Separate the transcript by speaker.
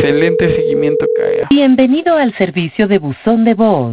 Speaker 1: excelente seguimiento que haya.
Speaker 2: Bienvenido al servicio de buzón de voz.